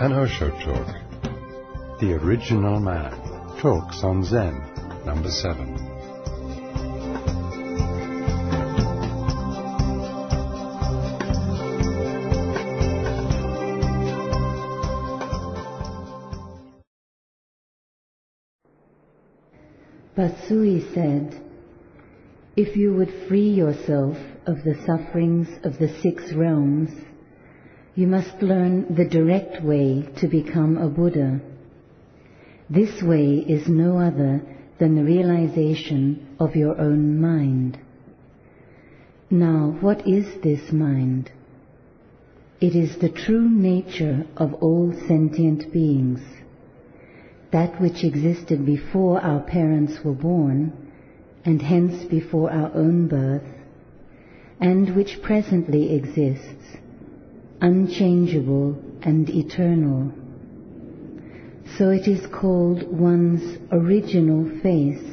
An Osho Talk. The Original Man. Talks on Zen. Number 7. Basui said, "If you would free yourself of the sufferings of the 6 realms, you must learn the direct way to become a Buddha. This way is no other than the realization of your own mind." Now, what is this mind? It is the true nature of all sentient beings, that which existed before our parents were born, and hence before our own birth, and which presently exists, unchangeable and eternal. So it is called one's original face.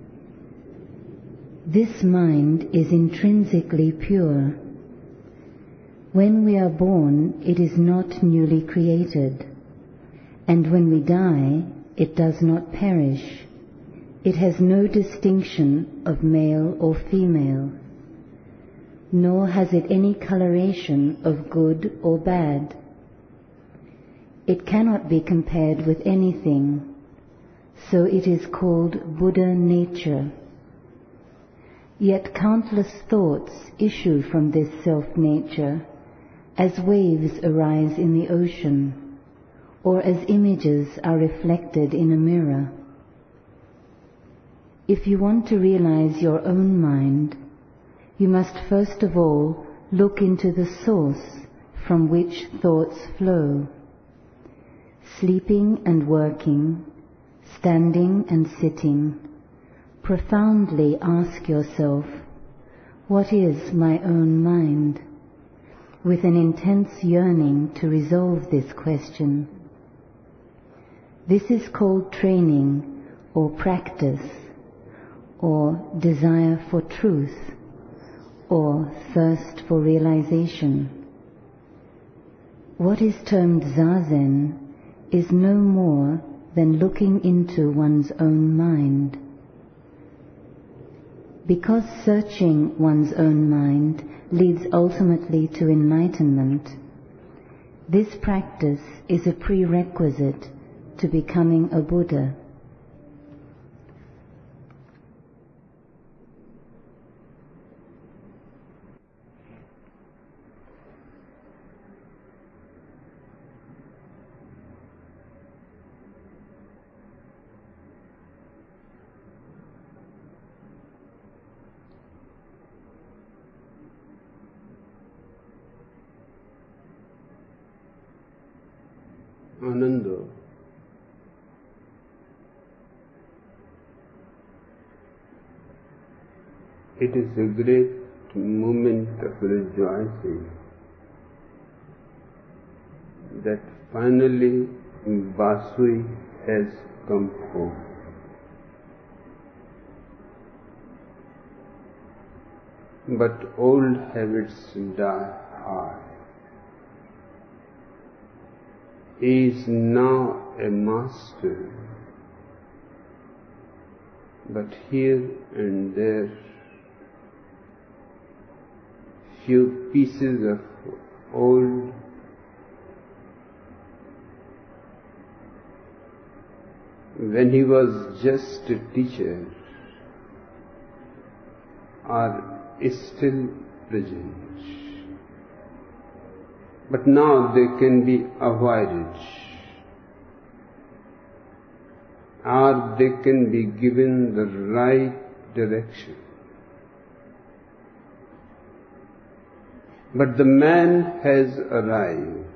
This mind is intrinsically pure. When we are born, it is not newly created, and when we die, it does not perish. It has no distinction of male or female, nor has it any coloration of good or bad. It cannot be compared with anything, so it is called Buddha nature. Yet countless thoughts issue from this self-nature, as waves arise in the ocean, or as images are reflected in a mirror. If you want to realize your own mind, you must first of all look into the source from which thoughts flow. Sleeping and working, standing and sitting, profoundly ask yourself, "What is my own mind?" with an intense yearning to resolve this question. This is called training or practice, or desire for truth, or thirst for realization. What is termed Zazen is no more than looking into one's own mind. Because searching one's own mind leads ultimately to enlightenment, this practice is a prerequisite to becoming a Buddha. Ananda. It is a great moment of rejoicing that finally Basui has come home. But old habits die hard. He is now a master, but here and there few pieces of old when he was just a teacher are still present. But now they can be avoided, or they can be given the right direction. But the man has arrived.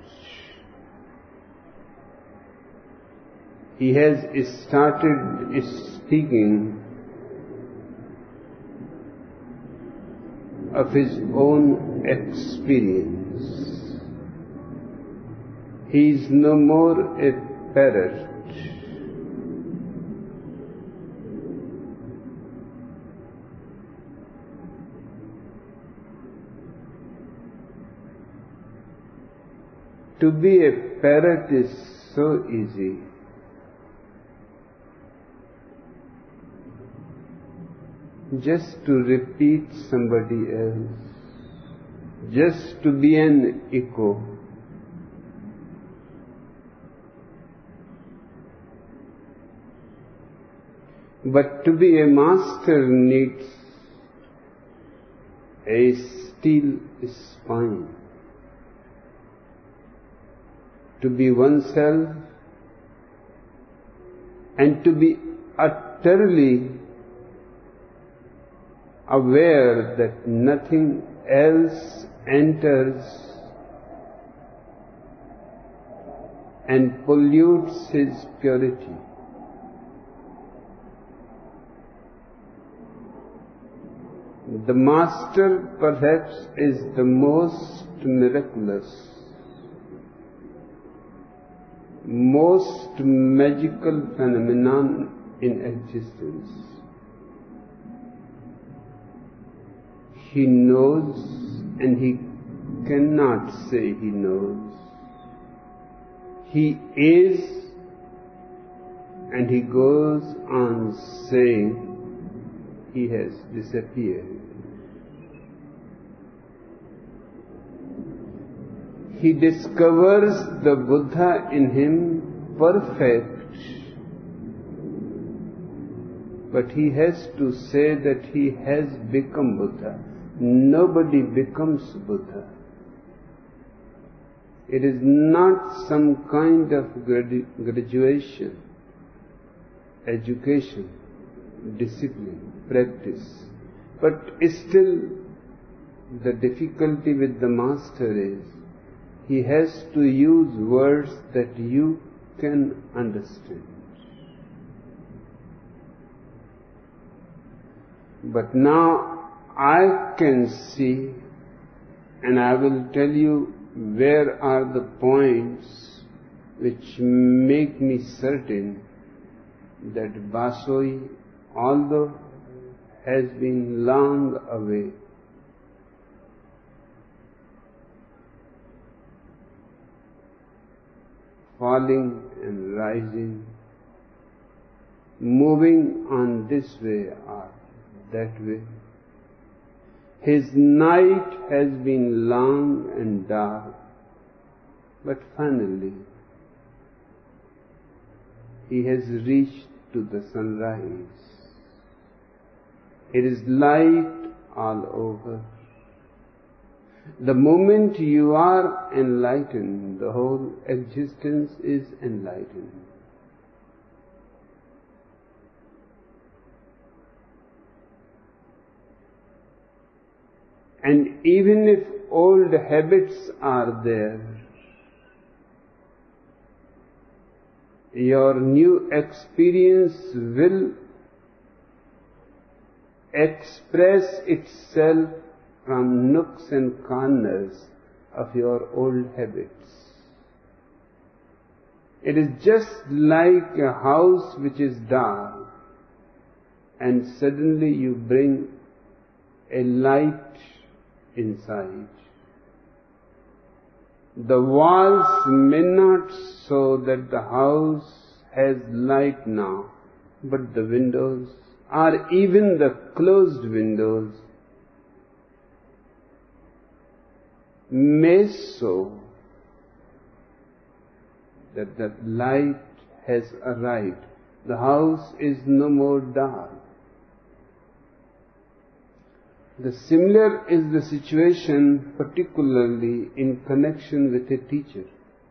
He has started speaking of his own experience. He is no more a parrot. To be a parrot is so easy. Just to repeat somebody else, just to be an echo. But to be a master needs a steel spine. To be oneself and to be utterly aware that nothing else enters and pollutes his purity. The master perhaps is the most miraculous, most magical phenomenon in existence. He knows and he cannot say he knows. He is and he goes on saying he has disappeared. He discovers the Buddha in him perfect, but he has to say that he has become Buddha. Nobody becomes Buddha. It is not some kind of graduation, education, discipline, practice. But still, the difficulty with the master is he has to use words that you can understand. But now I can see, and I will tell you where are the points which make me certain that Basoi, although has been long away, falling and rising, moving on this way or that way. His night has been long and dark, but finally he has reached to the sunrise. It is light all over. The moment you are enlightened, the whole existence is enlightened. And even if old habits are there, your new experience will express itself from nooks and corners of your old habits. It is just like a house which is dark, and suddenly you bring a light inside. The walls may not show that the house has light now, but the windows, or even the closed windows, may show that the light has arrived. The house is no more dark. The similar is the situation, particularly in connection with a teacher.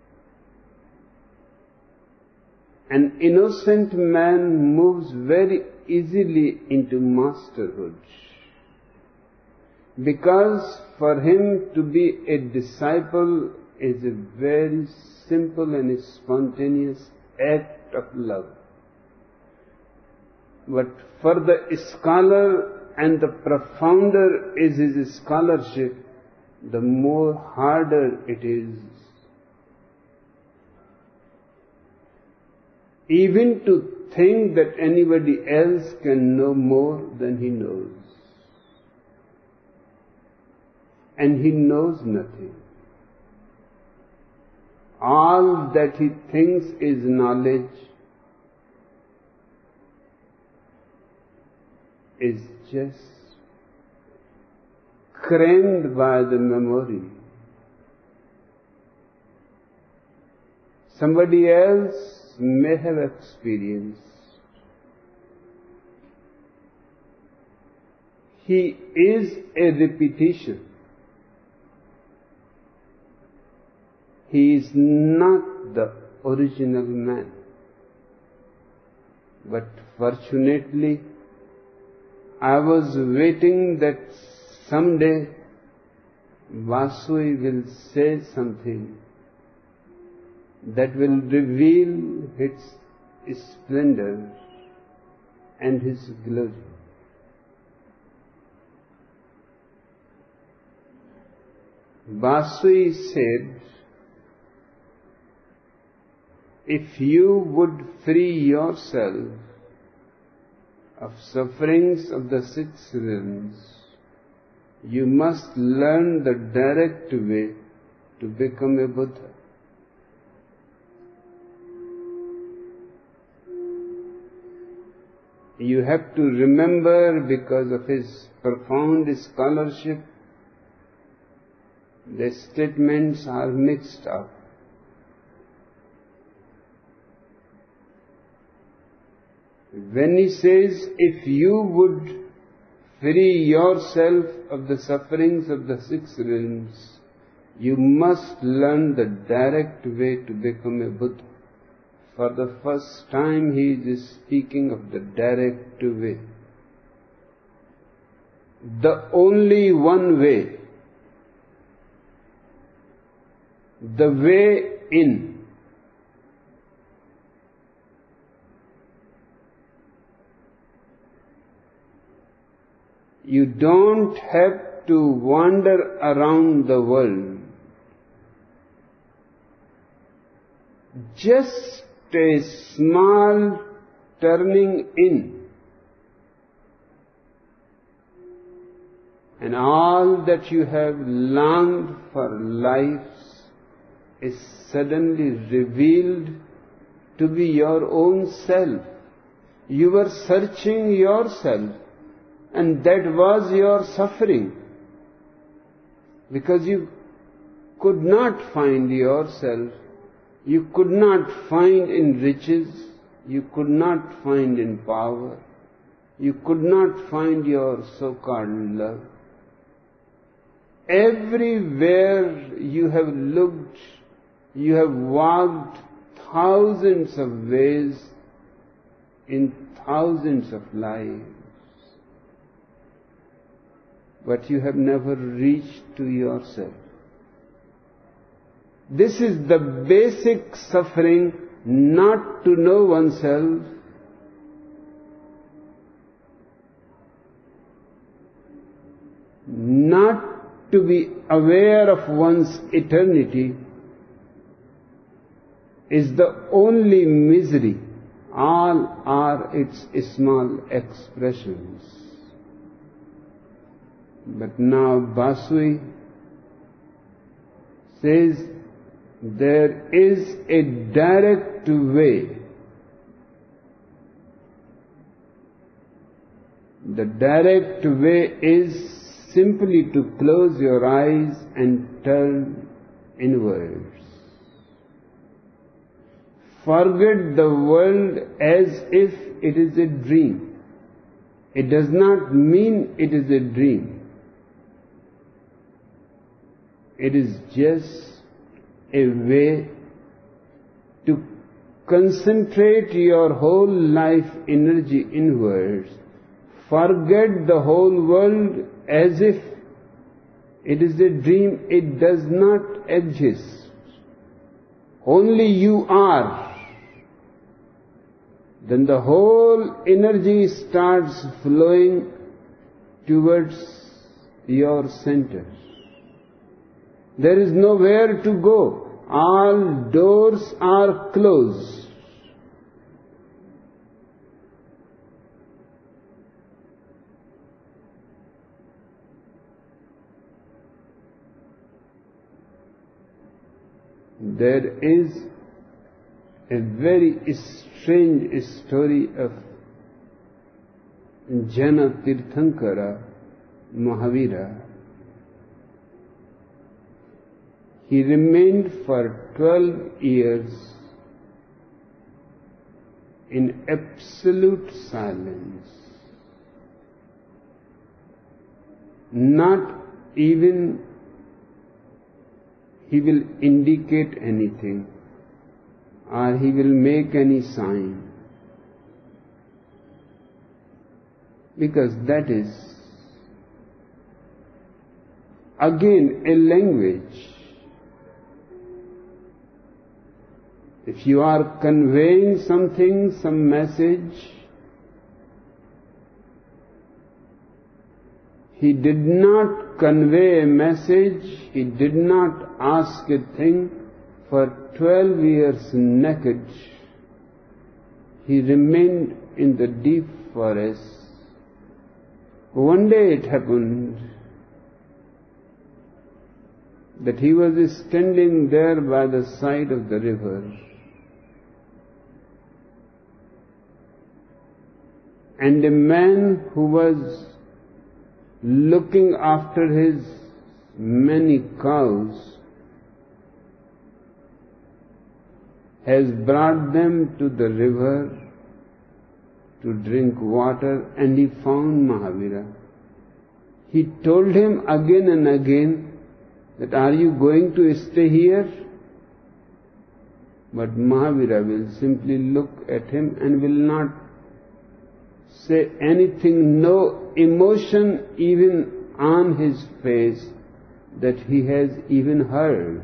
An innocent man moves very easily into masterhood, because for him to be a disciple is a very simple and spontaneous act of love. But for the scholar, and the profounder is his scholarship, the more harder it is. Even to think that anybody else can know more than he knows. And he knows nothing. all that he thinks is knowledge is just crammed by the memory. Somebody else may have experienced. He is a repetition. He is not the original man. But fortunately, I was waiting that someday Vasui will say something that will reveal his splendor and his glory. Vasui said, if you would free yourself of sufferings of the six realms, you must learn the direct way to become a Buddha. You have to remember, because of his profound scholarship, the statements are mixed up. When he says, if you would free yourself of the sufferings of the six realms, you must learn the direct way to become a Buddha. For the first time he is speaking of the direct way. The only one way. The way in. You don't have to wander around the world. Just a small turning in, and all that you have longed for lives is suddenly revealed to be your own self. You were searching yourself, and that was your suffering, because you could not find yourself. You could not find in riches, you could not find in power, you could not find your so-called love. Everywhere you have looked, you have walked thousands of ways in thousands of lives, but you have never reached to yourself. This is the basic suffering, not to know oneself, not to be aware of one's eternity, is the only misery. All are its small expressions. But now Vasui says, there is a direct way. The direct way is simply to close your eyes and turn inwards. Forget the world as if it is a dream. It does not mean it is a dream. It is just a way to concentrate your whole life energy inwards. Forget the whole world as if it is a dream. It does not exist. Only you are. Then the whole energy starts flowing towards your center. There is nowhere to go. All doors are closed. there is a very strange story of Jana Tirthankara Mahavira. He remained for 12 years in absolute silence. Not even he will indicate anything or he will make any sign, because that is again a language. If you are conveying something, some message, he did not convey a message, he did not ask a thing for 12 years naked. He remained in the deep forest. One day it happened that he was standing there by the side of the river, and a man who was looking after his many cows has brought them to the river to drink water, and he found Mahavira. He told him again and again that, are you going to stay here? But Mahavira will simply look at him and will not say anything, no emotion even on his face that he has even heard.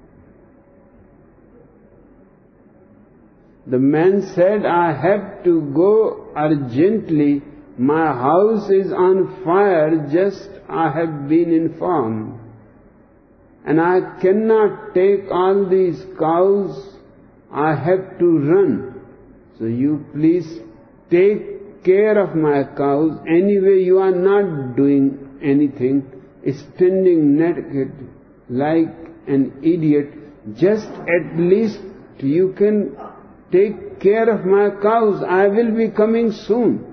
The man said, I have to go urgently. My house is on fire, just I have been informed. And I cannot take all these cows. I have to run. So you please take care of my cows. Anyway, you are not doing anything, standing naked like an idiot. Just at least you can take care of my cows. I will be coming soon.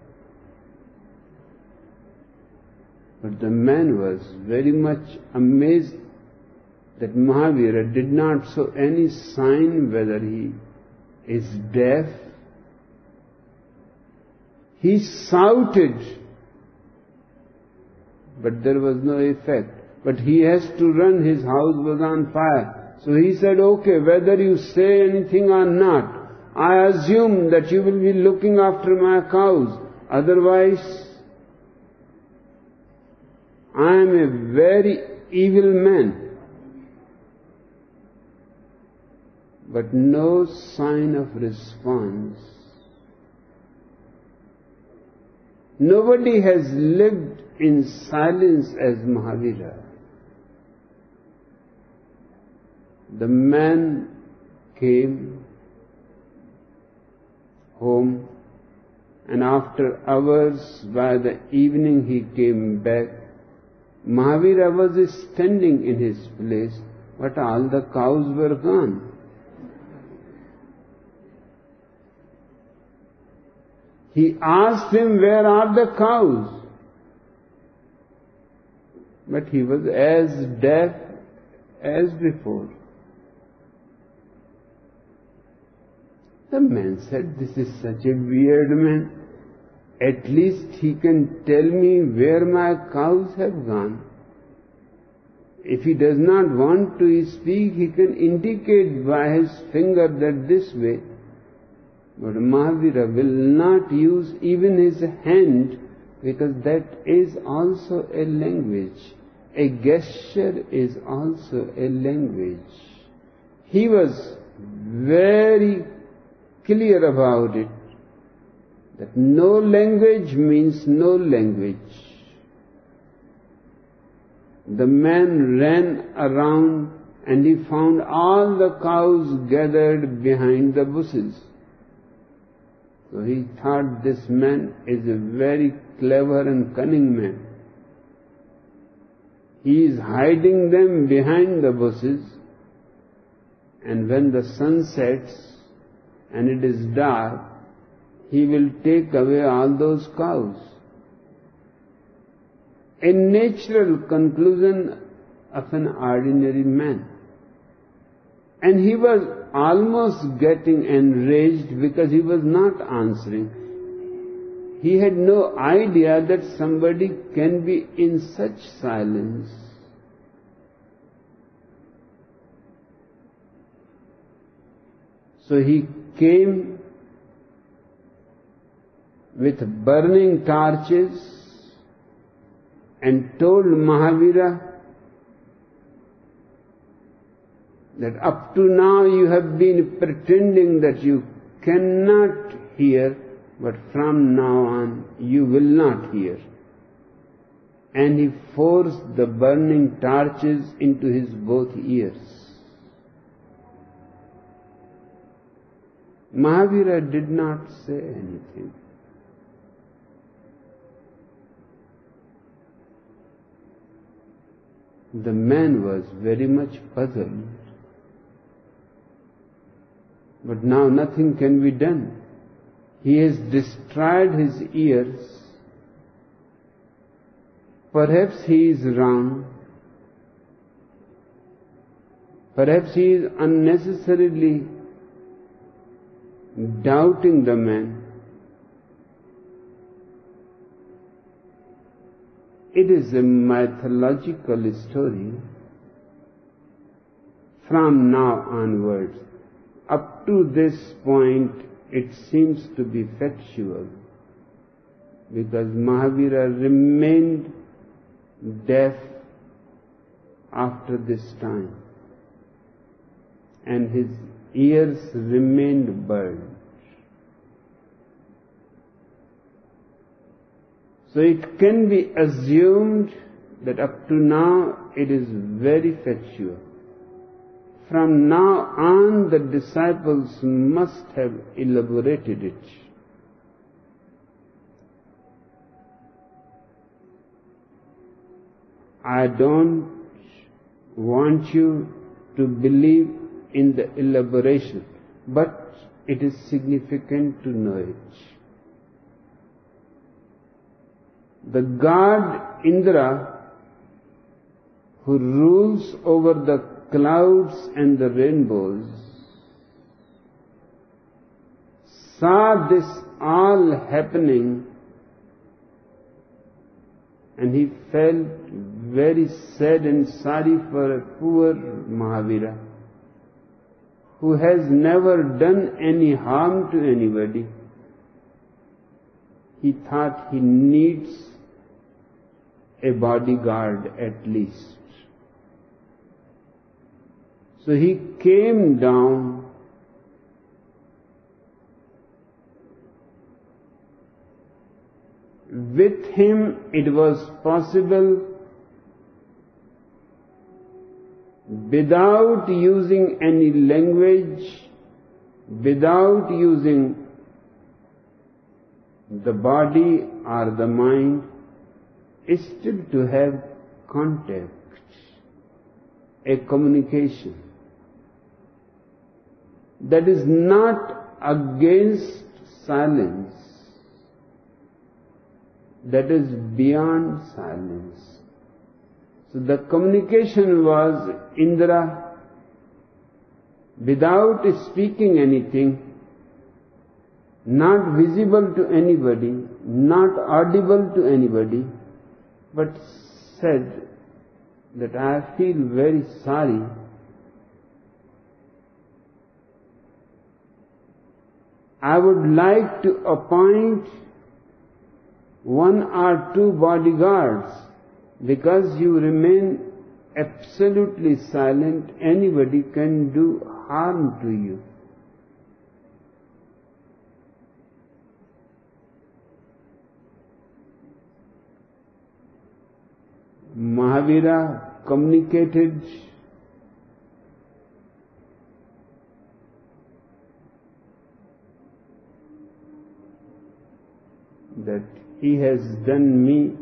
But the man was very much amazed that Mahavira did not show any sign whether he is deaf. He shouted, but there was no effect. But he has to run, his house was on fire. So he said, okay, whether you say anything or not, I assume that you will be looking after my cows. Otherwise, I am a very evil man. But no sign of response. Nobody has lived in silence as Mahavira. The man came home, and after hours, by the evening he came back. Mahavira was standing in his place, but all the cows were gone. He asked him, where are the cows? But he was as deaf as before. The man said, this is such a weird man. At least he can tell me where my cows have gone. If he does not want to speak, he can indicate by his finger that this way. But Mahavira will not use even his hand, because that is also a language. A gesture is also a language. He was very clear about it, that no language means no language. The man ran around and he found all the cows gathered behind the bushes. So he thought this man is a very clever and cunning man. He is hiding them behind the bushes, and when the sun sets and it is dark, he will take away all those cows. A natural conclusion of an ordinary man. And he was almost getting enraged because he was not answering. He had no idea that somebody can be in such silence. So he came with burning torches and told Mahavira that up to now you have been pretending that you cannot hear, but from now on you will not hear. And he forced the burning torches into his both ears. Mahavira did not say anything. The man was very much puzzled. But now nothing can be done. He has destroyed his ears. Perhaps he is wrong. Perhaps he is unnecessarily doubting the man. It is a mythological story. From now onwards, up to this point, it seems to be factual, because Mahavira remained deaf after this time, and his ears remained burned. So it can be assumed that up to now it is very factual. From now on, the disciples must have elaborated it. I don't want you to believe in the elaboration, but it is significant to know it. The god Indra, who rules over the clouds and the rainbows, saw this all happening, and he felt very sad and sorry for a poor Mahavira, who has never done any harm to anybody. He thought he needs a bodyguard at least. So he came down with him. It was possible, without using any language, without using the body or the mind, still to have contact, a communication. That is not against silence. That is beyond silence. So the communication was Indra, without speaking anything, not visible to anybody, not audible to anybody, but said that I feel very sorry. I would like to appoint 1 or 2 bodyguards, because you remain absolutely silent. Anybody can do harm to you. Mahavira communicated that he has done me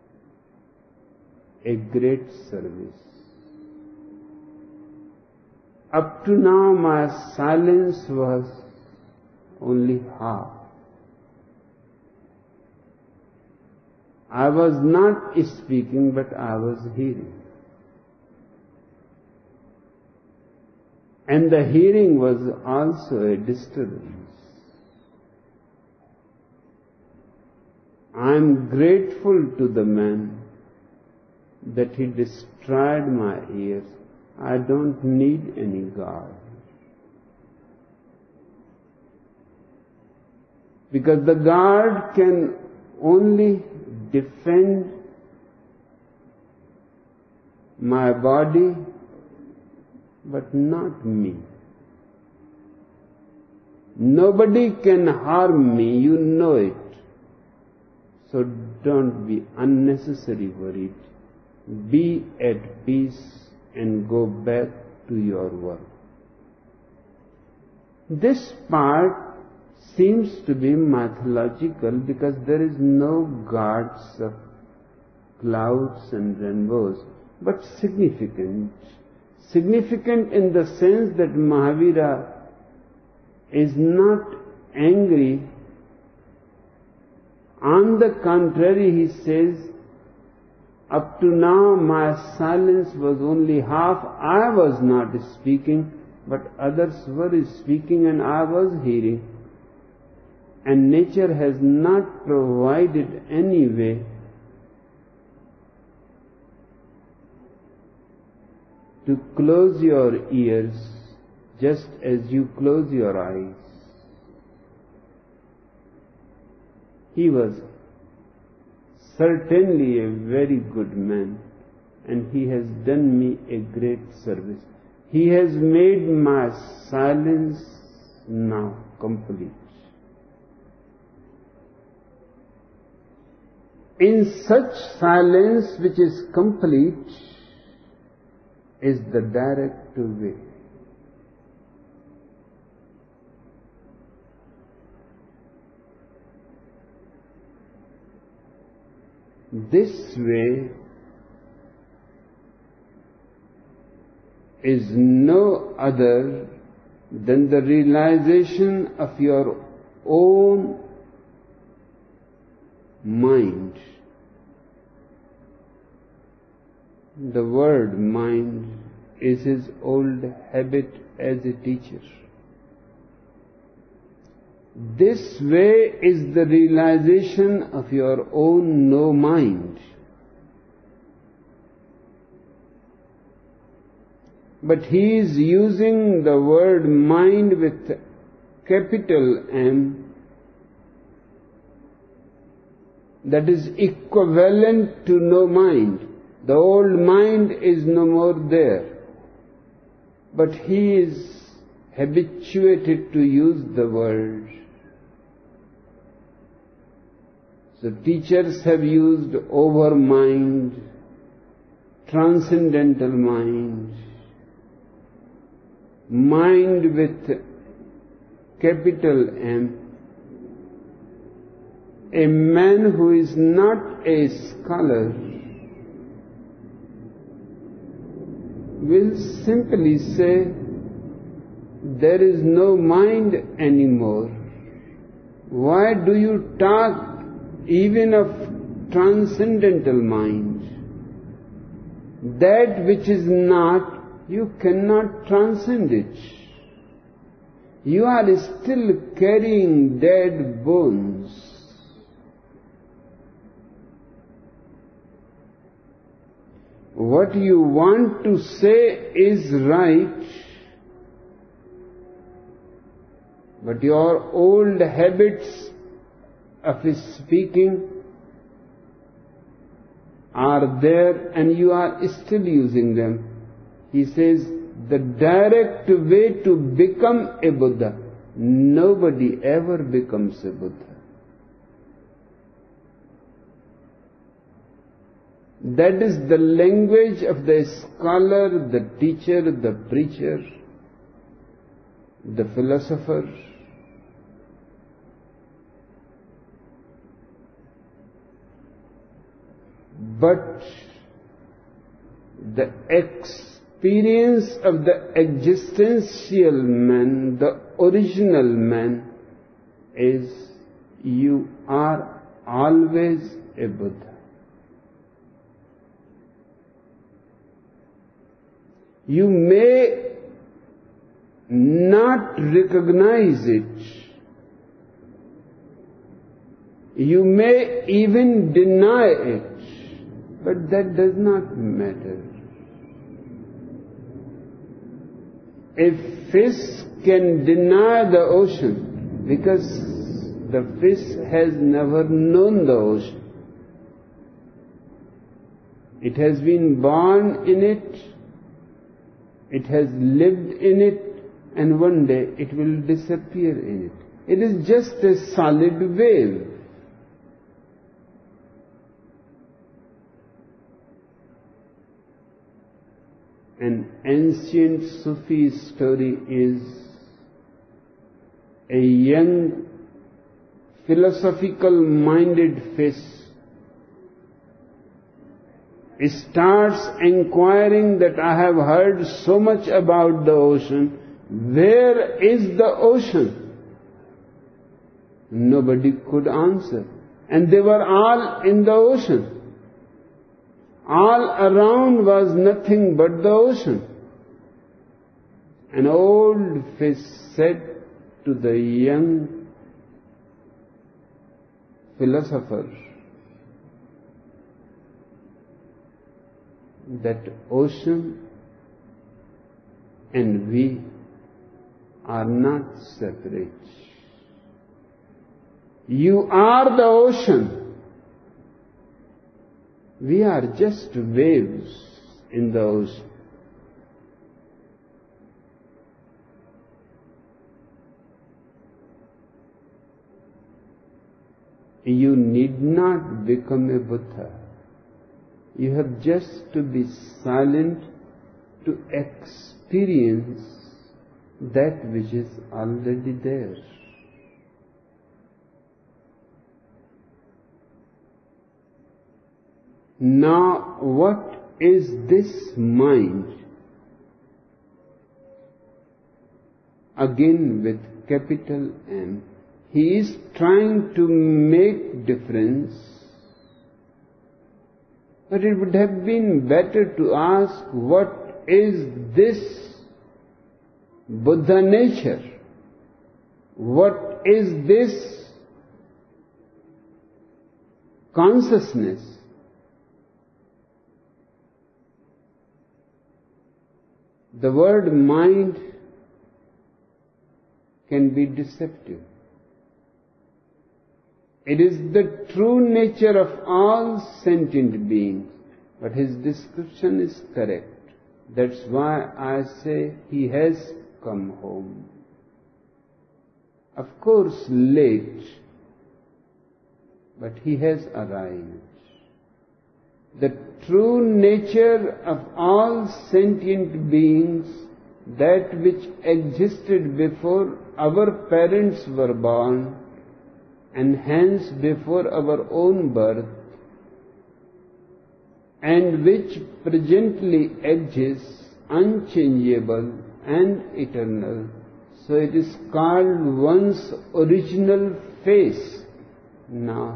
a great service. Up to now my silence was only half. I was not speaking, but I was hearing. And the hearing was also a disturbance. I am grateful to the man that he destroyed my ears. I don't need any guard. Because the guard can only defend my body, but not me. Nobody can harm me, you know it. So don't be unnecessarily worried. Be at peace and go back to your work. This part seems to be mythological because there is no gods of clouds and rainbows, but significant. Significant in the sense that Mahavira is not angry. On the contrary, he says, up to now my silence was only half. I was not speaking, but others were speaking and I was hearing. And nature has not provided any way to close your ears just as you close your eyes. He was certainly a very good man, and he has done me a great service. He has made my silence now complete. In such silence which is complete is the direct way. This way is no other than the realization of your own mind. The word mind is his old habit as a teacher. This way is the realization of your own no mind. But he is using the word mind with capital M, that is equivalent to no mind. The old mind is no more there. But he is habituated to use the word. So teachers have used over mind, transcendental mind, mind with capital M. A man who is not a scholar will simply say, there is no mind anymore. Why do you talk even of transcendental mind? That which is not, you cannot transcend it. You are still carrying dead bones. What you want to say is right, but your old habits of speaking are there and you are still using them. He says, the direct way to become a Buddha, nobody ever becomes a Buddha. That is the language of the scholar, the teacher, the preacher, the philosopher. But the experience of the existential man, the original man, is you are always a Buddha. You may not recognize it. You may even deny it, but that does not matter. A fish can deny the ocean because the fish has never known the ocean. It has been born in it, it has lived in it, and one day it will disappear in it. It is just a solid wave. An ancient Sufi story is a young, philosophical-minded fish starts inquiring that I have heard so much about the ocean. Where is the ocean? Nobody could answer. And they were all in the ocean. All around was nothing but the ocean. An old fish said to the young philosopher that ocean and we are not separate. You are the ocean. We are just waves in the ocean. You need not become a Buddha. You have just to be silent to experience that which is already there. Now, what is this mind? Again with capital M. He is trying to make difference, but it would have been better to ask, what is this Buddha nature? What is this consciousness? The word mind can be deceptive. It is the true nature of all sentient beings, but his description is correct. That's why I say he has come home. Of course, late, but he has arrived. The true nature of all sentient beings, that which existed before our parents were born, and hence before our own birth, and which presently exists unchangeable and eternal. So it is called one's original face now.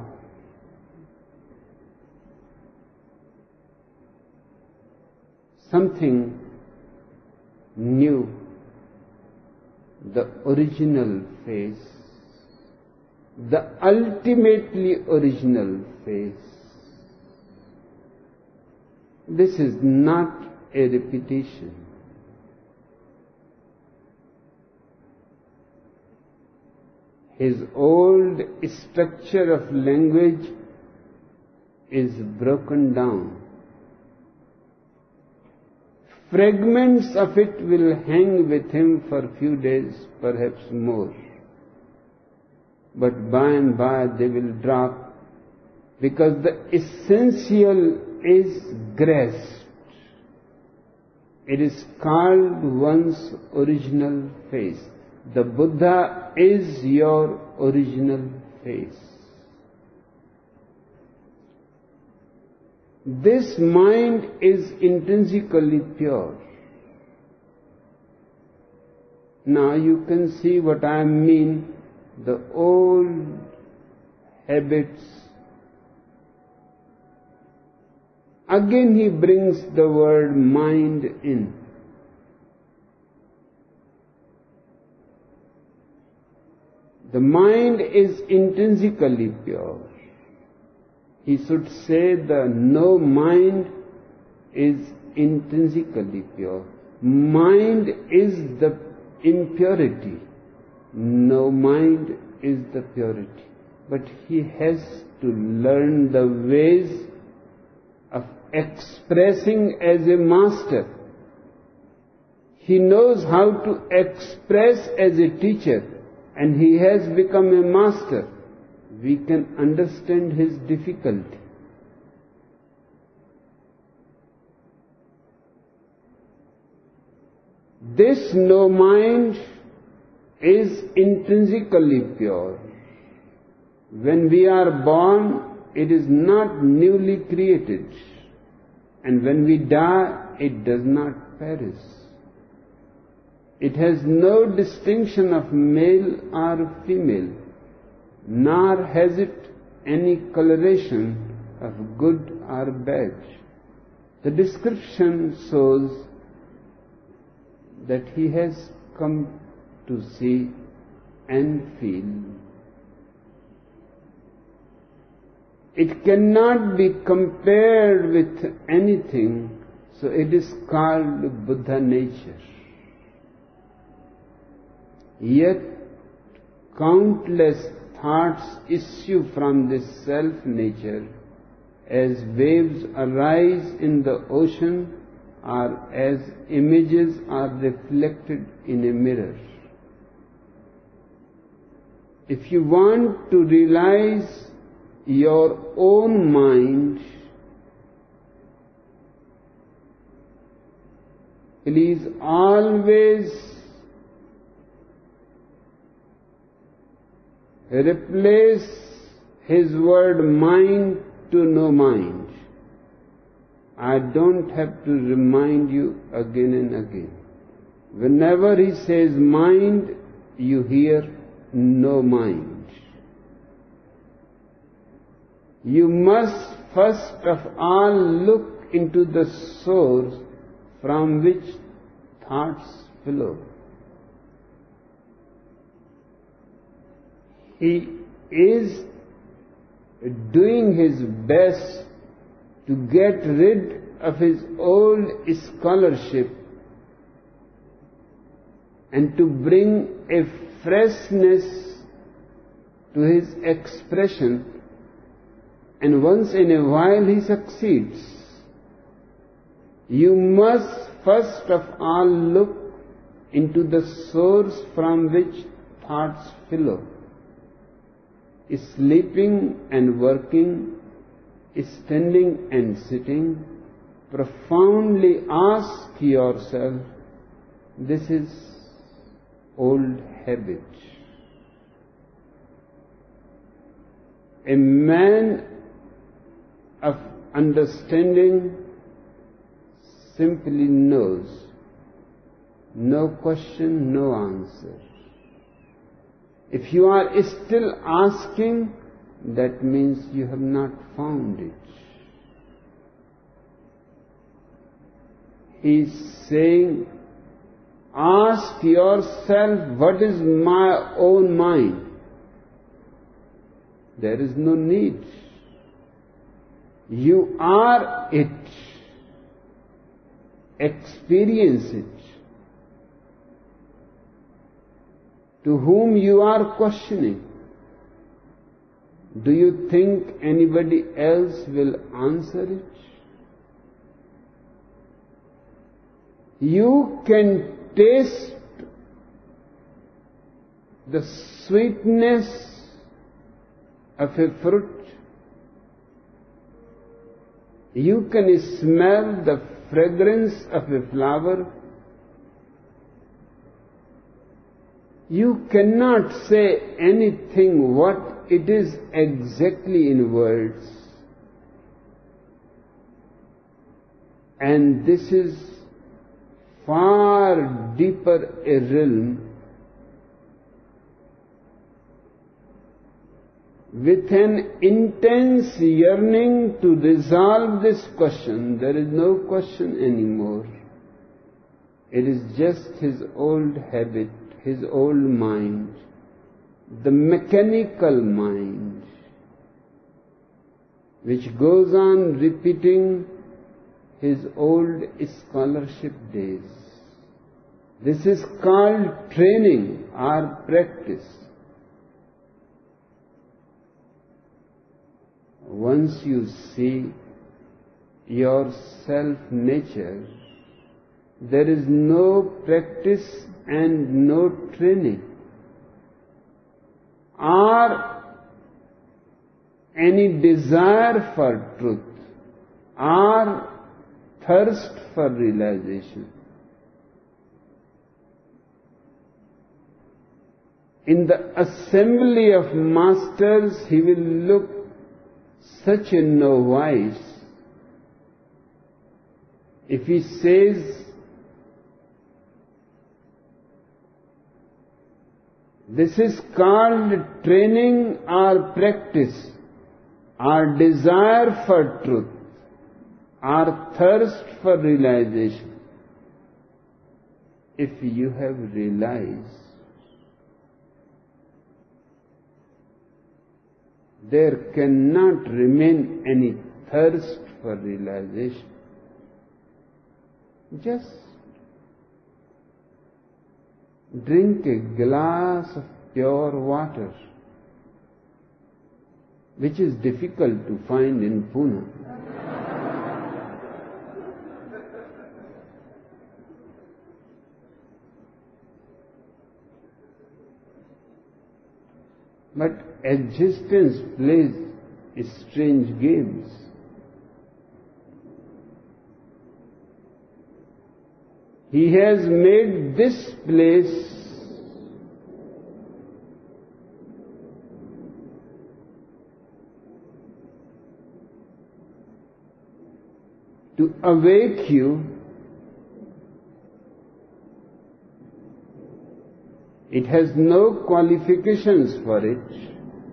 Something new, the original face, the ultimately original face. This is not a repetition. His old structure of language is broken down. Fragments of it will hang with him for a few days, perhaps more. But by and by they will drop, because the essential is grasped. It is called one's original face. The Buddha is your original face. This mind is intrinsically pure. Now you can see what I mean, the old habits. Again he brings the word mind in. The mind is intrinsically pure. He should say the no mind is intrinsically pure. Mind is the impurity. No mind is the purity. But he has to learn the ways of expressing as a master. He knows how to express as a teacher, and he has become a master. We can understand his difficulty. This no mind is intrinsically pure. When we are born, it is not newly created. And when we die, it does not perish. It has no distinction of male or female, nor has it any coloration of good or bad. The description shows that he has come to see and feel. It cannot be compared with anything, so it is called Buddha nature. Yet countless thoughts issue from this self-nature as waves arise in the ocean or as images are reflected in a mirror. If you want to realize your own mind, please always replace his word mind to no mind. I don't have to remind you again and again. Whenever he says mind, you hear no mind. You must first of all look into the source from which thoughts flow. He is doing his best to get rid of his old scholarship and to bring a freshness to his expression, and once in a while he succeeds. You must first of all look into the source from which thoughts flow. Sleeping and working, standing and sitting, profoundly ask yourself, this is old habit. A man of understanding simply knows. No question, no answer. If you are still asking, that means you have not found it. He is saying, ask yourself, what is my own mind? There is no need. You are it. Experience it. To whom you are questioning? Do you think anybody else will answer it? You can taste the sweetness of a fruit. You can smell the fragrance of a flower. You cannot say anything what it is exactly in words. And this is far deeper a realm with an intense yearning to resolve this question. There is no question anymore. It is just his old habit, his old mind, the mechanical mind, which goes on repeating his old scholarship days. This is called training or practice. Once you see your self-nature, there is no practice and no training, or any desire for truth, or thirst for realization. In the assembly of masters, he will look such a novice if he says, this is called training or practice, or desire for truth, or thirst for realization. If you have realized, there cannot remain any thirst for realization. Just drink a glass of pure water, which is difficult to find in Pune. But existence plays strange games. He has made this place to awake you. It has no qualifications for it.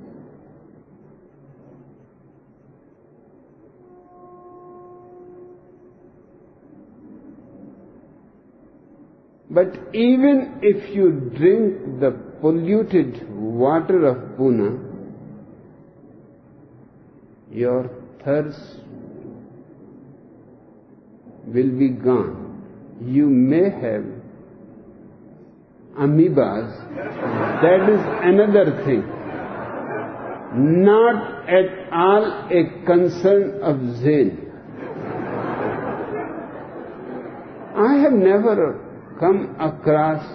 But even if you drink the polluted water of Pune, your thirst will be gone. You may have amoebas, that is another thing. Not at all a concern of Zen. I have never come across,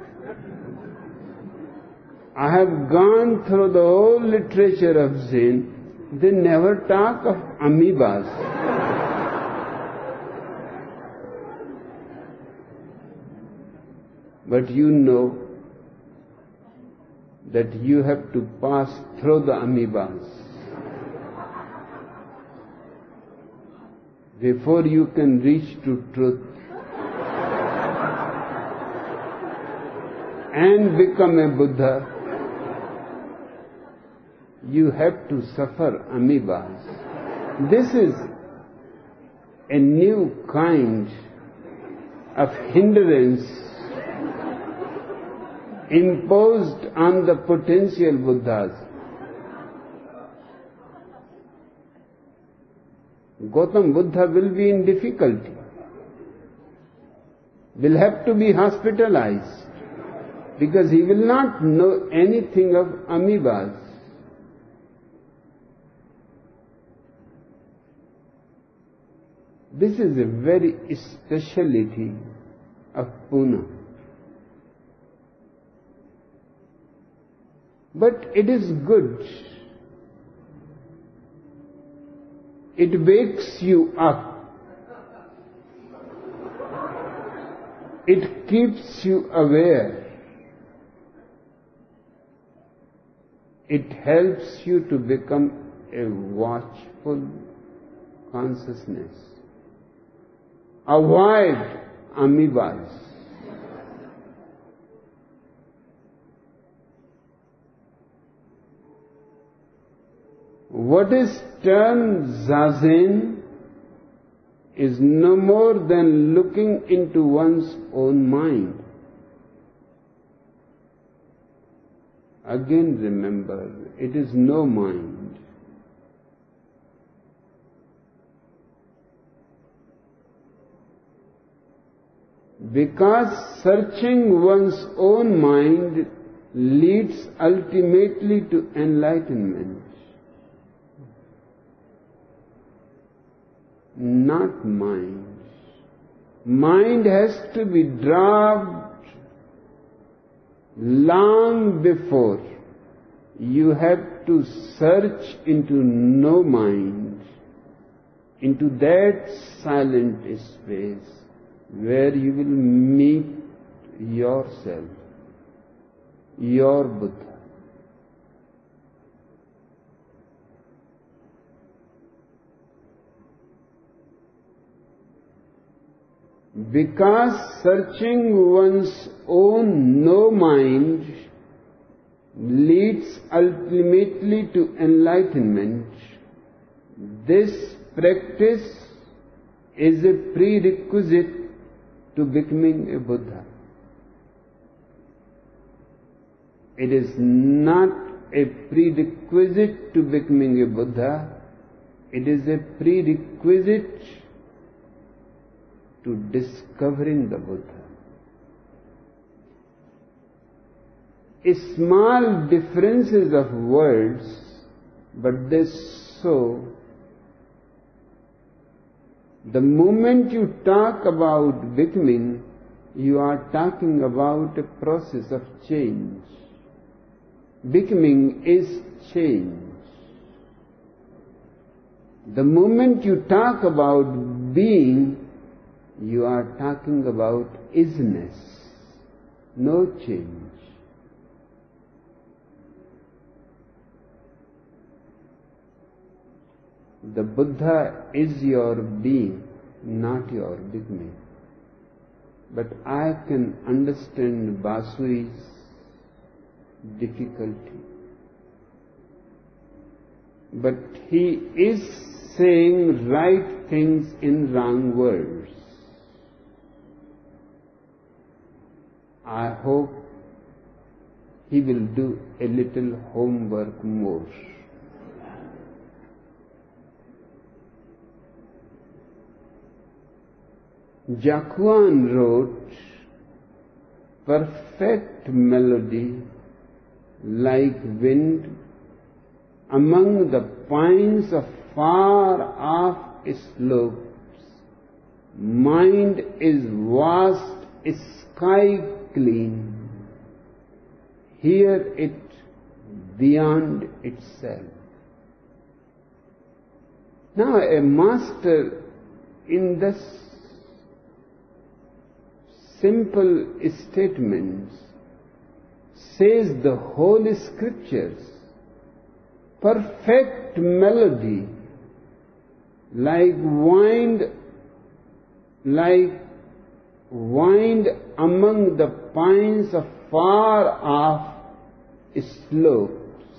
I have gone through the whole literature of Zen, they never talk of amoebas. But you know that you have to pass through the amoebas before you can reach to truth and become a Buddha. You have to suffer amoebas. This is a new kind of hindrance imposed on the potential Buddhas. Gautam Buddha will be in difficulty, will have to be hospitalized, because he will not know anything of amoebas. This is a very speciality of Pune. But it is good. It wakes you up. It keeps you aware. It helps you to become a watchful consciousness. Avoid amoebas. What is termed zazen is no more than looking into one's own mind. Again remember, it is no mind. Because searching one's own mind leads ultimately to enlightenment, not mind. Mind has to be dropped long before. You have to search into no mind, into that silent space where you will meet yourself, your Buddha. Because searching one's own no mind leads ultimately to enlightenment, this practice is a prerequisite to becoming a Buddha. It is not a prerequisite to becoming a Buddha, it is a prerequisite to discovering the Buddha. Small differences of words, but they show the moment you talk about becoming, you are talking about a process of change. Becoming is change. The moment you talk about being, you are talking about isness, no change. The Buddha is your being, not your becoming. But I can understand Basui's difficulty. But he is saying right things in wrong words. I hope he will do a little homework more. Jaquan wrote, perfect melody like wind among the pines of far off slopes. Mind is vast, sky clean. Hear it beyond itself. Now a master in this simple statements says the whole scriptures, perfect melody, like wind among the pines of far off slopes.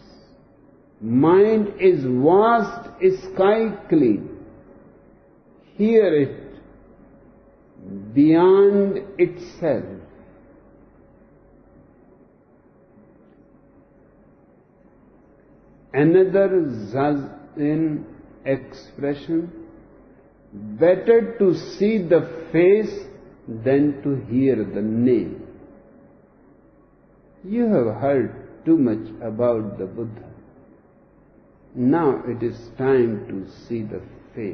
Mind is vast, sky clean. Hear it beyond itself. Another Zazen expression, better to see the face than to hear the name. You have heard too much about the Buddha. Now it is time to see the face.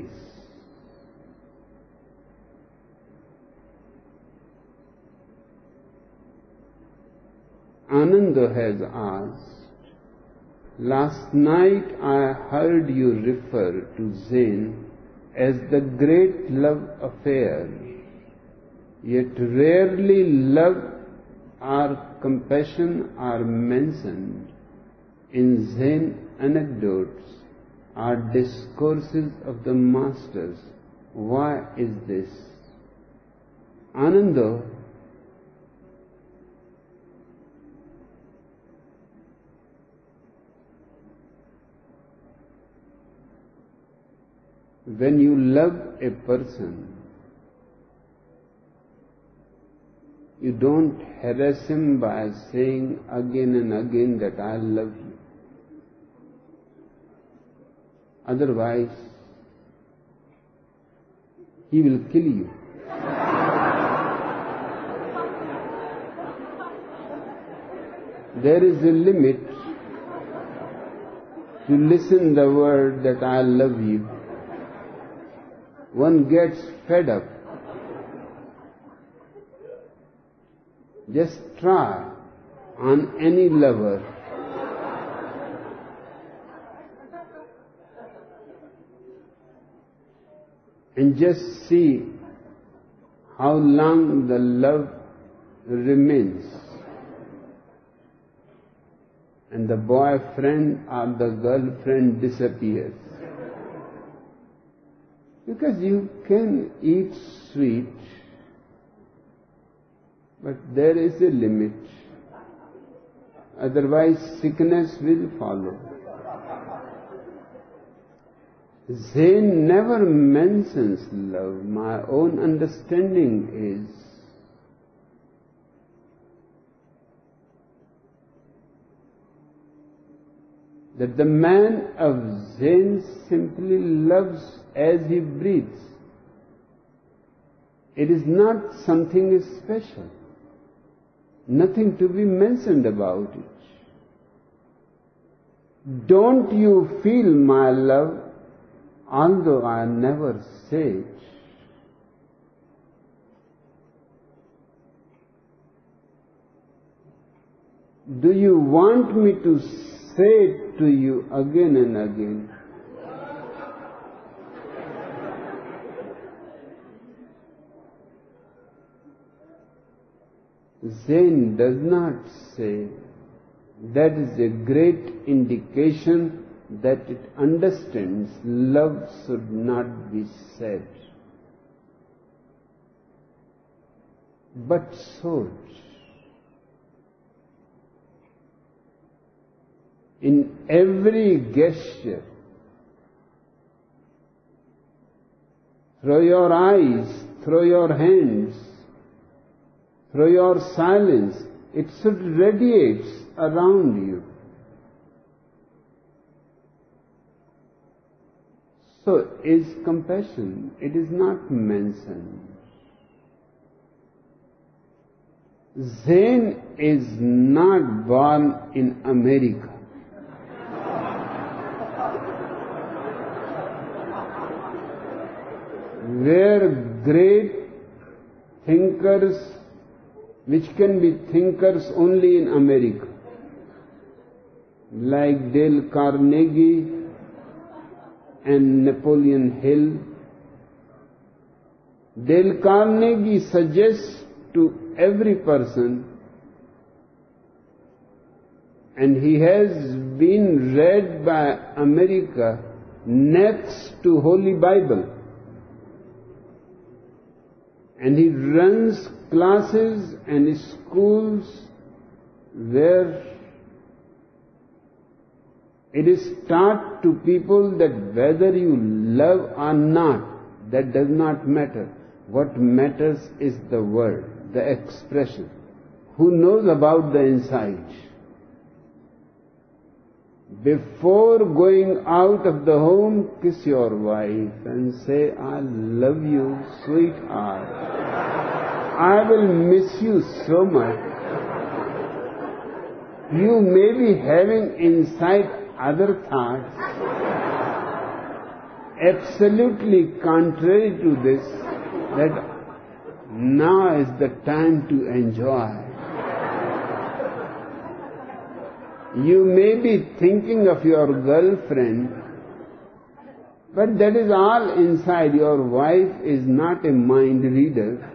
Ananda has asked, last night I heard you refer to Zen as the great love affair, yet rarely love or compassion are mentioned in Zen anecdotes or discourses of the masters. Why is this? Ananda, When you love a person, you don't harass him by saying again and again that I love you. Otherwise, he will kill you. There is a limit to listen the word that I love you. One gets fed up. Just try on any lover. And just see how long the love remains. And the boyfriend or the girlfriend disappears. Because you can eat sweet, but there is a limit. Otherwise sickness will follow. Zen never mentions love. My own understanding is that the man of Zen simply loves as he breathes. It is not something special, nothing to be mentioned about it. Don't you feel my love, although I never say it? Do you want me to say it to you again and again? Zen does not say. That is a great indication that it understands love should not be said, but sought. In every gesture, through your eyes, through your hands, through your silence, it should radiate around you. So is compassion. It is not mentioned. Zen is not born in America. Where great thinkers, which can be thinkers only in America, like Dale Carnegie and Napoleon Hill. Dale Carnegie suggests to every person, and he has been read by America next to Holy Bible. And he runs classes and schools where it is taught to people that whether you love or not, that does not matter. What matters is the word, the expression. Who knows about the inside? Before going out of the home, kiss your wife and say, I love you, sweetheart. I will miss you so much. You may be having inside other thoughts, absolutely contrary to this, that now is the time to enjoy. You may be thinking of your girlfriend, but that is all inside. Your wife is not a mind reader.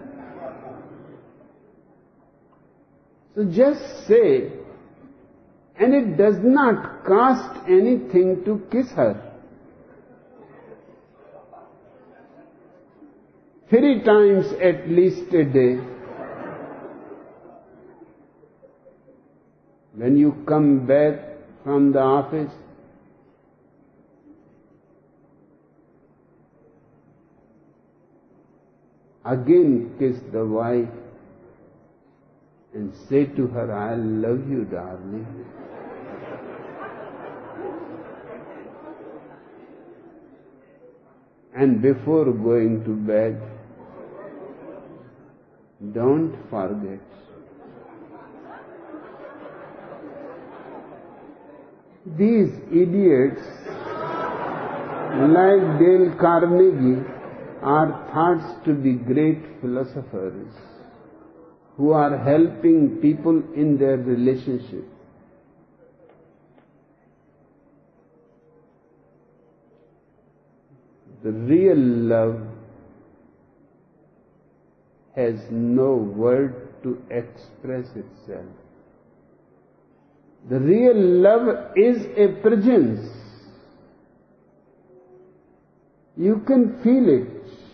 So just say, and it does not cost anything to kiss her. 3 times at least a day. When you come back from the office, again kiss the wife and say to her, I love you, darling. And before going to bed, don't forget. These idiots, like Dale Carnegie, are thought to be great philosophers who are helping people in their relationship. The real love has no word to express itself. The real love is a presence. You can feel it.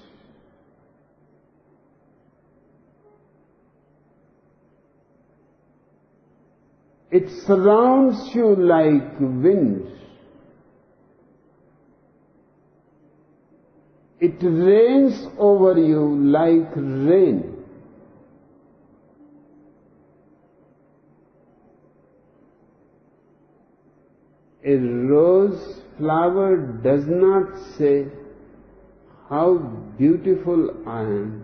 It surrounds you like wind. It rains over you like rain. A rose flower does not say, how beautiful I am.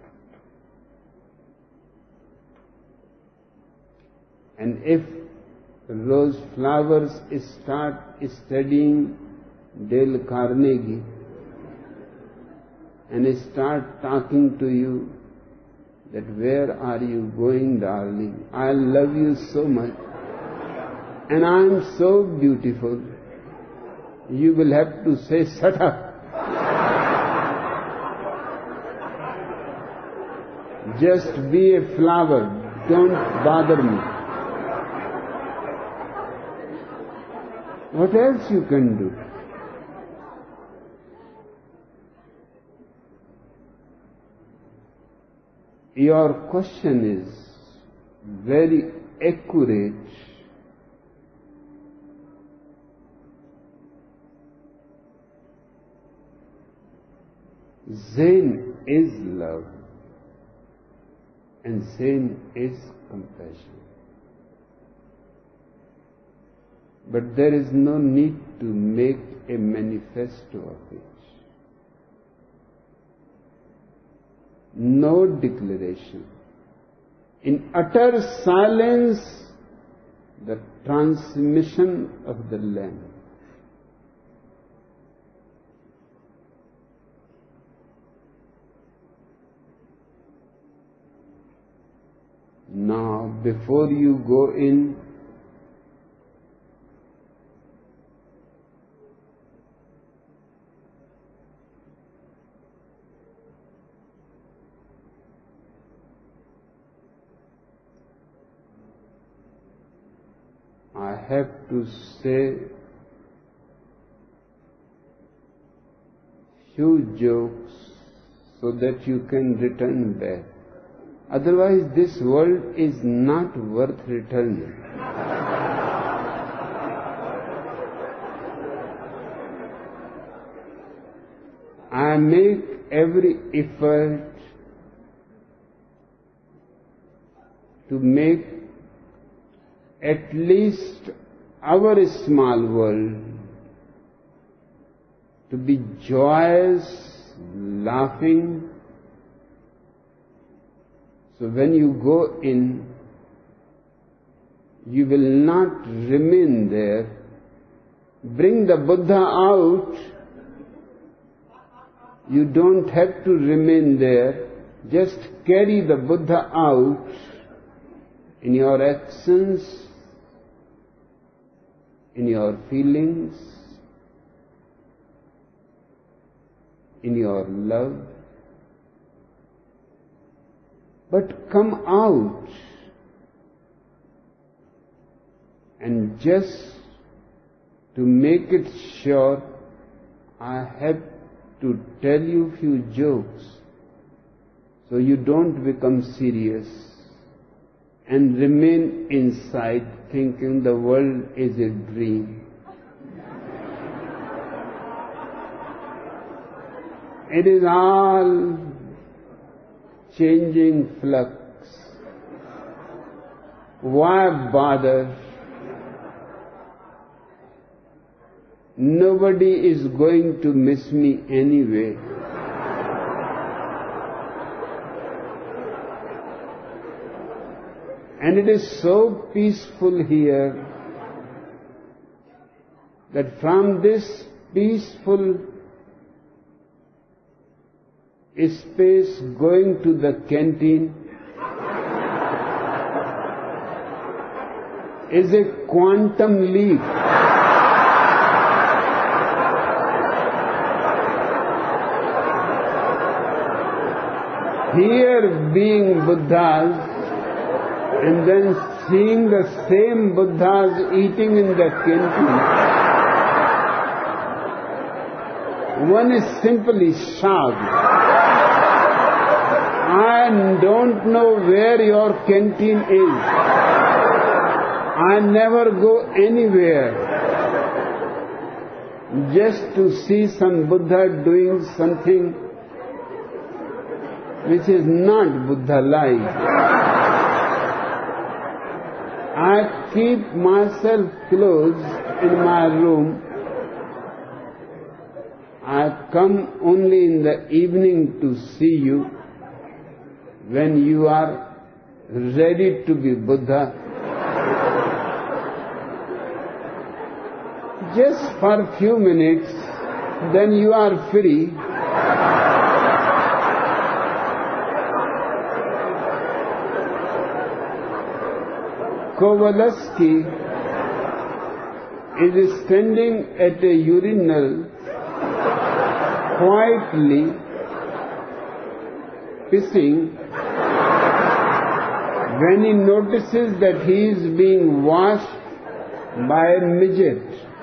And if rose flowers start studying Dale Carnegie and start talking to you that where are you going, darling? I love you so much and I am so beautiful. You will have to say, shut up. Just be a flower. Don't bother me. What else you can do? Your question is very accurate. Zen is love and Zen is compassion. But there is no need to make a manifesto of it. No declaration. In utter silence, the transmission of the Lamb. Now, before you go in, I have to say few jokes so that you can return back. Otherwise, this world is not worth returning. I make every effort to make at least our small world to be joyous, laughing. So when you go in, you will not remain there. Bring the Buddha out. You don't have to remain there. Just carry the Buddha out in your actions, in your feelings, in your love. But come out and just to make it sure, I have to tell you few jokes so you don't become serious and remain inside thinking the world is a dream. It is all changing flux. Why bother? Nobody is going to miss me anyway. And it is so peaceful here that from this peaceful space going to the canteen is a quantum leap. Here being Buddhas and then seeing the same Buddhas eating in the canteen, one is simply shocked. I don't know where your canteen is. I never go anywhere just to see some Buddha doing something which is not Buddha-like. I keep myself closed in my room. I come only in the evening to see you when you are ready to be Buddha. Just for a few minutes, then you are free. Kowalski is standing at a urinal quietly pissing when he notices that he is being washed by a midget.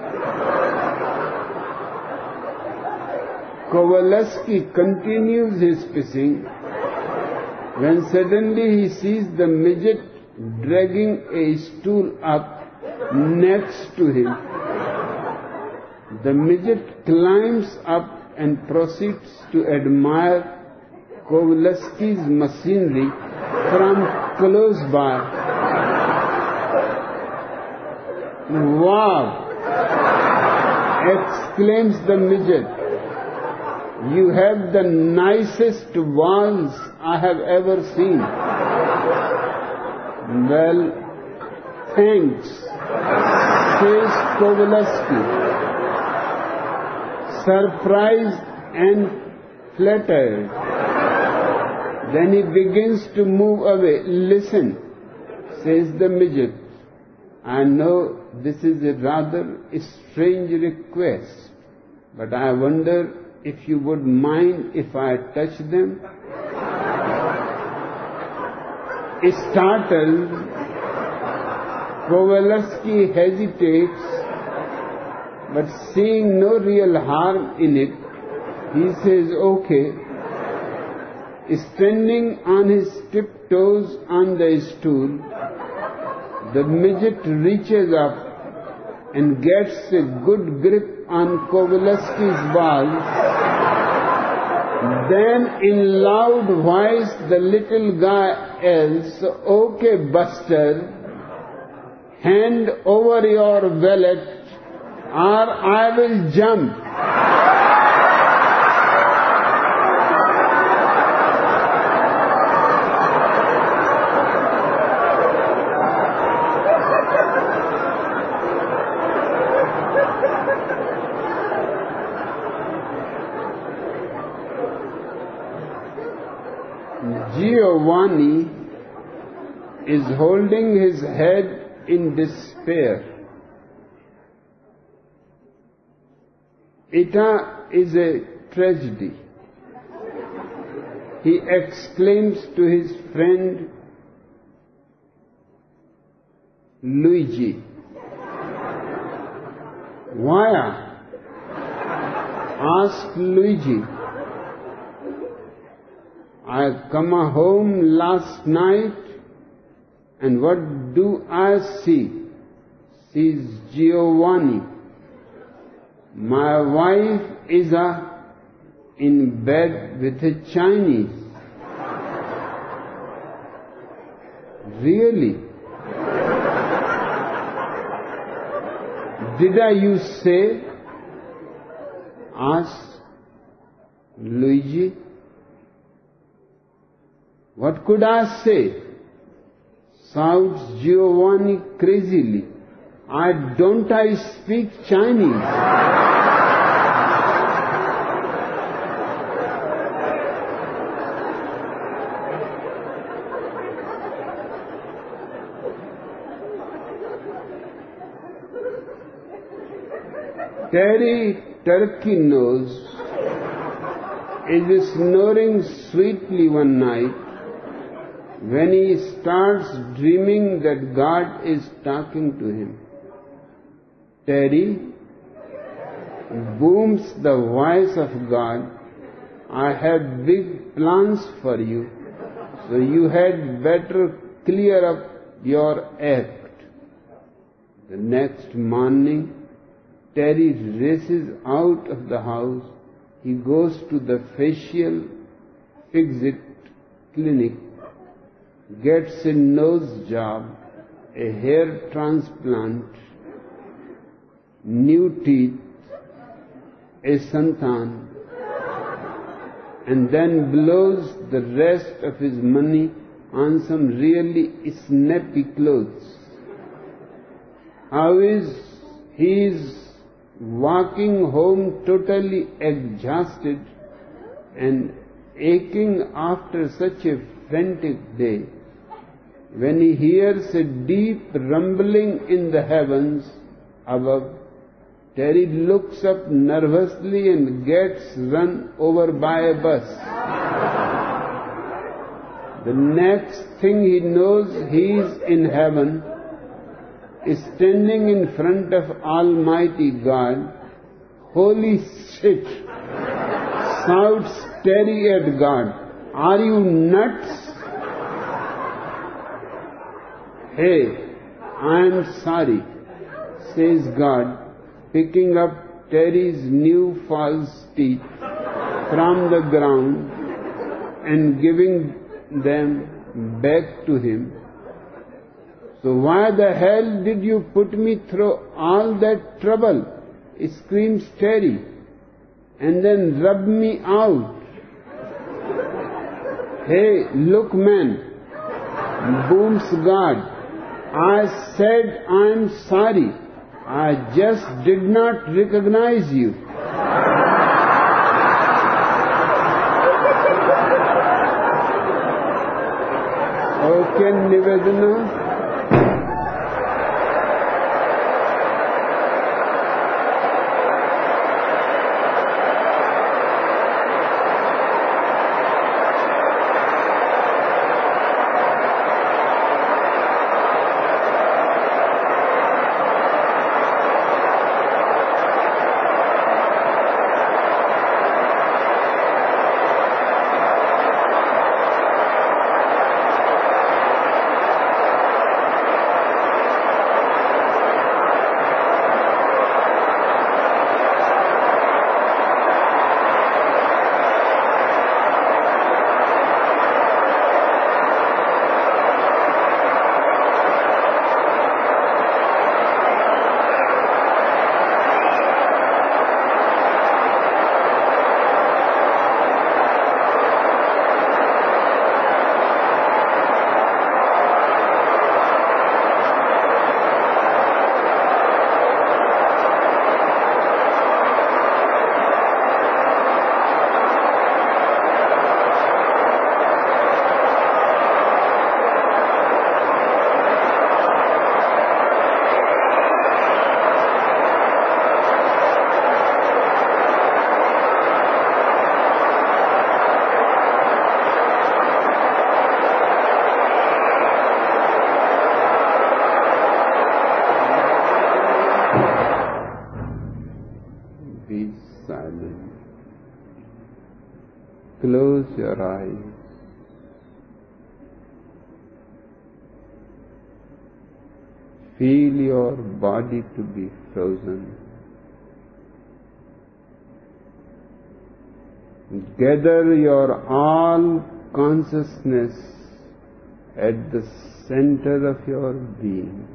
Kowalski continues his pissing when suddenly he sees the midget dragging a stool up next to him. The midget climbs up and proceeds to admire Kowalski's machinery from close by. "Wow!" exclaims the midget. "You have the nicest walls I have ever seen." "Well, thanks," says Kowalski, surprised and flattered. Then he begins to move away. "Listen," says the midget, "I know this is a rather strange request, but I wonder if you would mind if I touch them?" Startled, Kowalski hesitates, but seeing no real harm in it, he says, "Okay." Standing on his tiptoes on the stool, the midget reaches up and gets a good grip on Kowalski's balls. Then in loud voice the little guy yells, "Okay, Buster, hand over your wallet or I will jump." Giovanni is holding his head in despair. It is a tragedy. He exclaims to his friend Luigi. "Why?" asked Luigi. "I come home last night and what do I see?" says Giovanni. "My wife is in bed with a Chinese." Really? Did I you say? Asked Luigi. What could I say? Shouts Giovanni crazily. Don't I speak Chinese? Terry Turkey Nose is snoring sweetly one night when he starts dreaming that God is talking to him. Terry, booms the voice of God, I have big plans for you, so you had better clear up your act. The next morning, Terry races out of the house. He goes to the facial fix-it clinic, gets a nose job, a hair transplant, new teeth, a santan, and then blows the rest of his money on some really snappy clothes. He is walking home totally exhausted and aching after such a frantic day, when he hears a deep rumbling in the heavens above. Terry looks up nervously and gets run over by a bus. The next thing he knows, he is in heaven, standing in front of Almighty God. Holy shit! Shouts Terry at God. Are you nuts? Hey, I am sorry, says God, picking up Terry's new false teeth from the ground and giving them back to him. So why the hell did you put me through all that trouble? Screams Terry, and then rub me out. Hey, look man, booms God. I said I'm sorry. I just did not recognize you. Okay, Nivedana. Close your eyes. Feel your body to be frozen. Gather your all consciousness at the center of your being.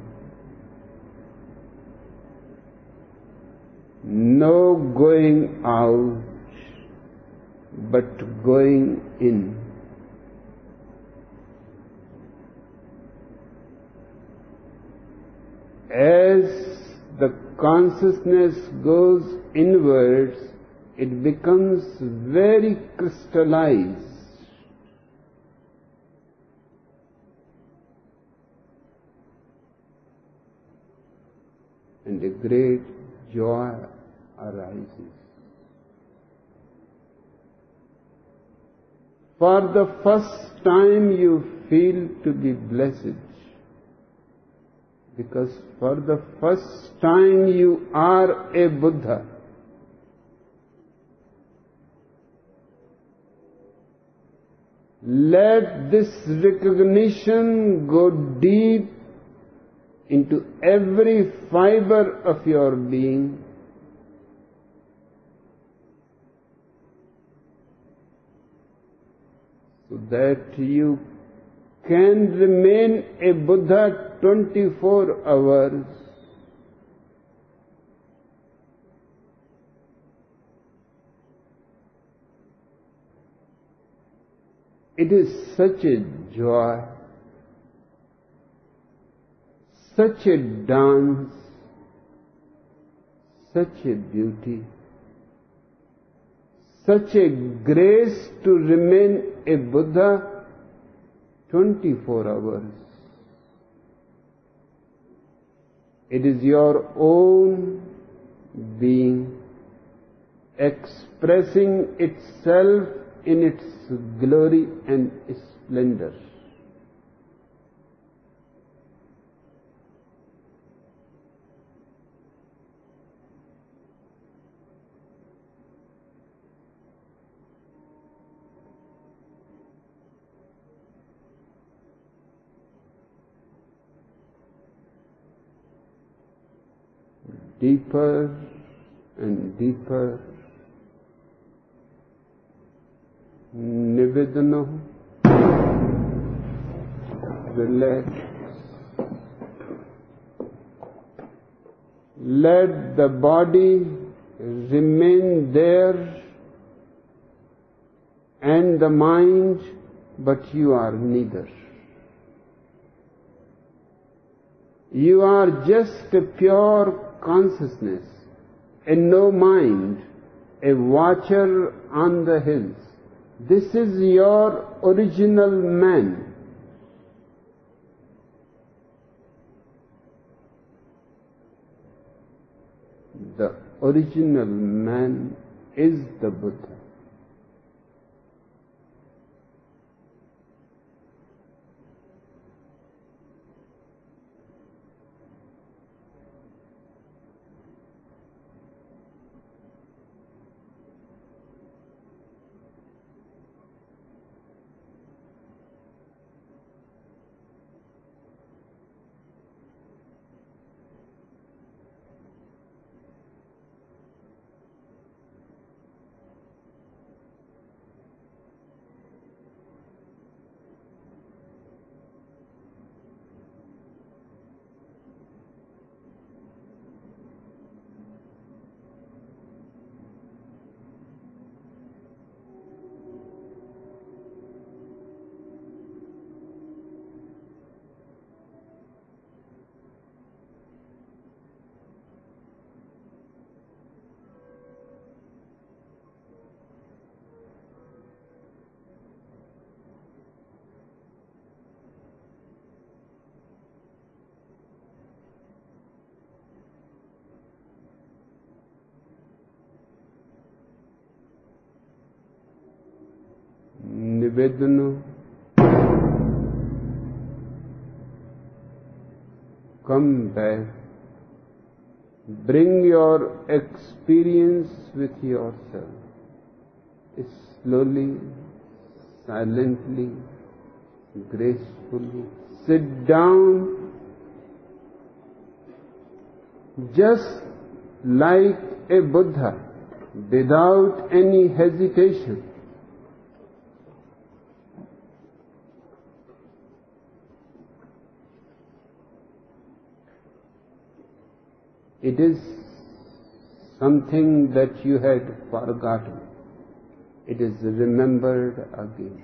No going out, but going in. As the consciousness goes inwards, it becomes very crystallized. And a great joy arises. For the first time you feel to be blessed, because for the first time you are a Buddha. Let this recognition go deep into every fiber of your being, so that you can remain a Buddha 24 hours. It is such a joy, such a dance, such a beauty, such a grace to remain a Buddha 24 hours. It is your own being expressing itself in its glory and splendor. Deeper and deeper. Nivedana. Relax. Let the body remain there and the mind, but you are neither. You are just a pure consciousness, and no mind, a watcher on the hills. This is your original man. The original man is the Buddha. Nivedana. Come back. Bring your experience with yourself. Slowly, silently, gracefully. Sit down just like a Buddha, without any hesitation. It is something that you had forgotten. It is remembered again.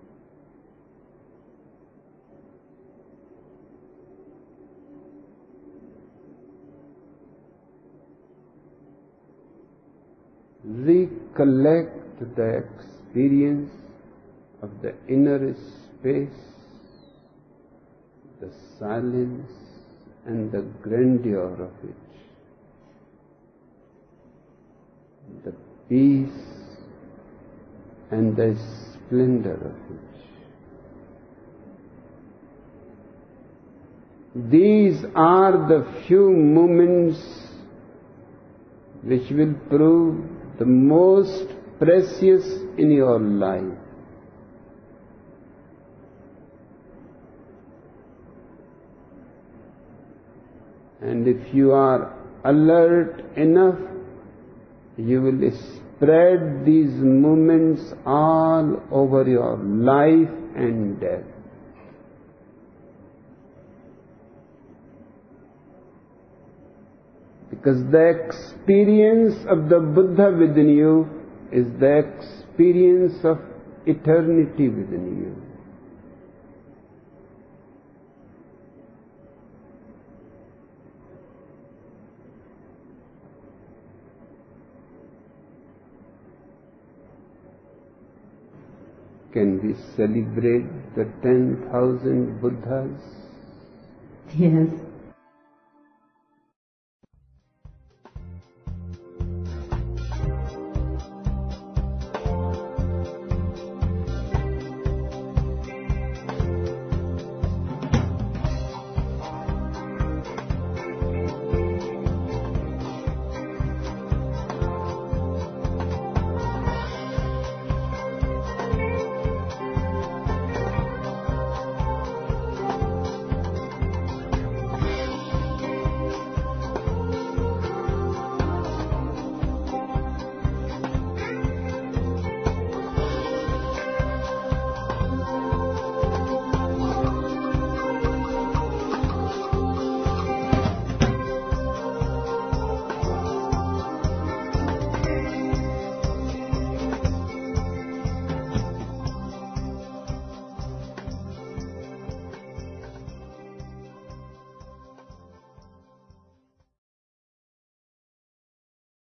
Recollect the experience of the inner space, the silence and the grandeur of it, the peace and the splendor of it. These are the few moments which will prove the most precious in your life. And if you are alert enough, you will spread these moments all over your life and death. Because the experience of the Buddha within you is the experience of eternity within you. Can we celebrate the 10,000 Buddhas? Yes.